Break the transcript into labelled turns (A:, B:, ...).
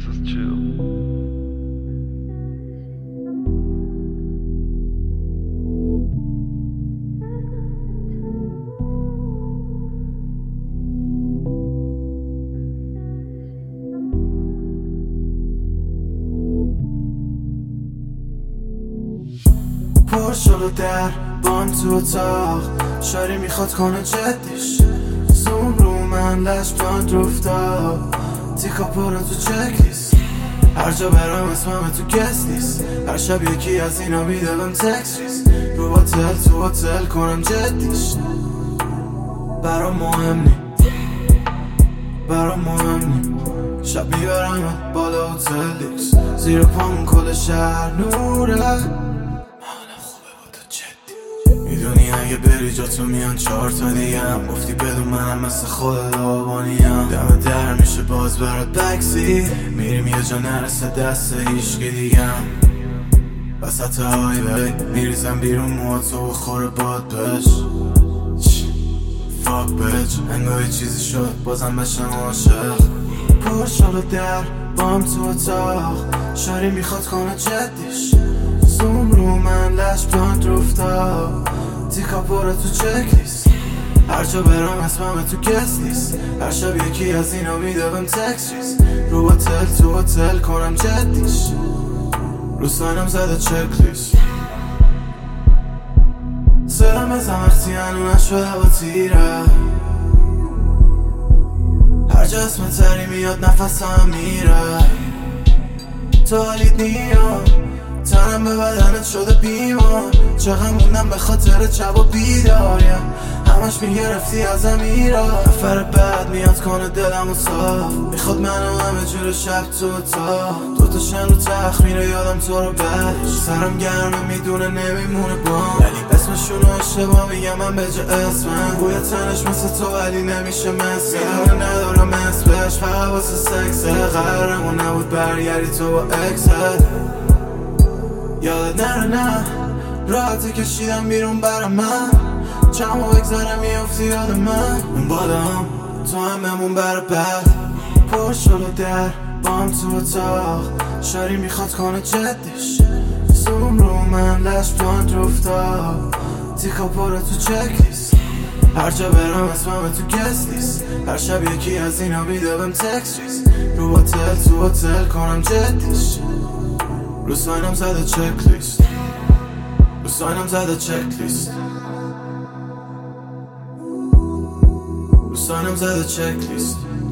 A: is chill.
B: پر شلو در بام تو اتاق شاری میخواد کنه جدیش زوم رو من لشبان رفتار تیکا پرا تو چکلیست هر جا برام اسمم تو گست نیست هر شب یکی از اینا میده بهم تکس ریز رو هتل تو هتل کنم جدیش برام مهم نی برام مهم نی شب میبرم بالا هتل دیکس زیر پامون کل شهر نوره میدونی اگه بری جا تو میان 4 تا دیگم گفتی بدون منم مثل خودت آبانیم دم در میشه باز برات بکسی میریم یه جا نرسه دست هیچکی دیگم وسط هایوی میریزم بیرون موهاتو و خوره باد بش فاک بچ انگاه چیزی شد بازم بشم عاشق پر شلو در بام تو اتاق شاری میخواد کنه جدیش زوم رو من لشبان رفتار تیکا پرا تو چکلیست هر جا برام اسمم تو گست نیست هر شب یکی از اینا میده بهم تکس ریز رو هتل تو هتل کنم جدیش رو ساینم زده چکلیست سرم بزن وقتی هنو نشده با تیره هر جا اسم تری میاد نفسم میره تو حالیت نیام تنم به بدنت شده بیمار چقدر موندم به خاطر شب و بیداریم همش میگرفتی ازم ایرا نفر بعد میاد کنه دلم و صاف میخواد منو همه جور شب تو اتاق دوتا شن رو تخمیره یادم تو رو بعدش سرم گرمه میدونه نمیمونه بام ولی اسمشونو اشتباه میگم من به جا اسمم بوی تنش مثل تو ولی نمیشه مثل میدونه ندارم اسمش فقط واسه سکسه قرارمون نبود برگردی تو با اکست یادت نره نه راحتی کشیدم بیرون برا من چند و بگذاره میافتی یاد من اون بالا هم تو هم بمون برا بعد پر شلو در بام تو اتاق شاری میخواد کنه جدیش زوم رو من لشبان رفتار تیکا پرا تو چکلیست هر جا برام اسمم تو گست نیست هر شب یکی از اینا میده بهم تکس ریز رو هتل تو هتل کنم جدیش رو ساینم زده چکلیست رو ساینم زده چکلیست رو ساینم زده چکلیست